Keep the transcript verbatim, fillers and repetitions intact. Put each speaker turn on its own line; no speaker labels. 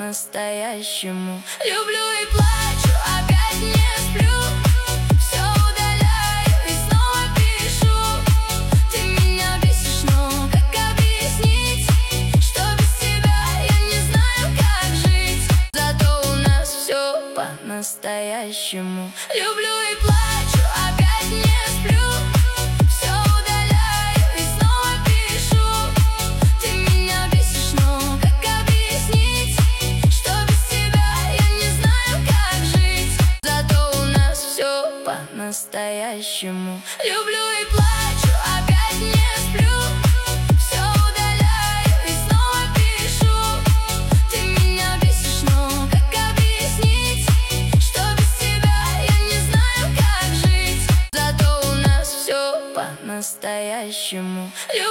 по-настоящему. Люблю и плачу, опять не сплю, все удаляю и снова пишу. Ты меня бесишь, но как объяснить, что без тебя я не знаю, как жить. Зато у нас все по-настоящему. Люблю и плачу, опять не сплю, все удаляю и снова пишу. Ты меня бесишь, но как объяснить, что без тебя я не знаю, как жить. Зато у нас все по-настоящему. Люблю и плачу, опять не сплю, все удаляю и снова пишу. Ты меня бесишь, но как объяснить, что без тебя я не знаю, как жить. Зато у нас все по-настоящему.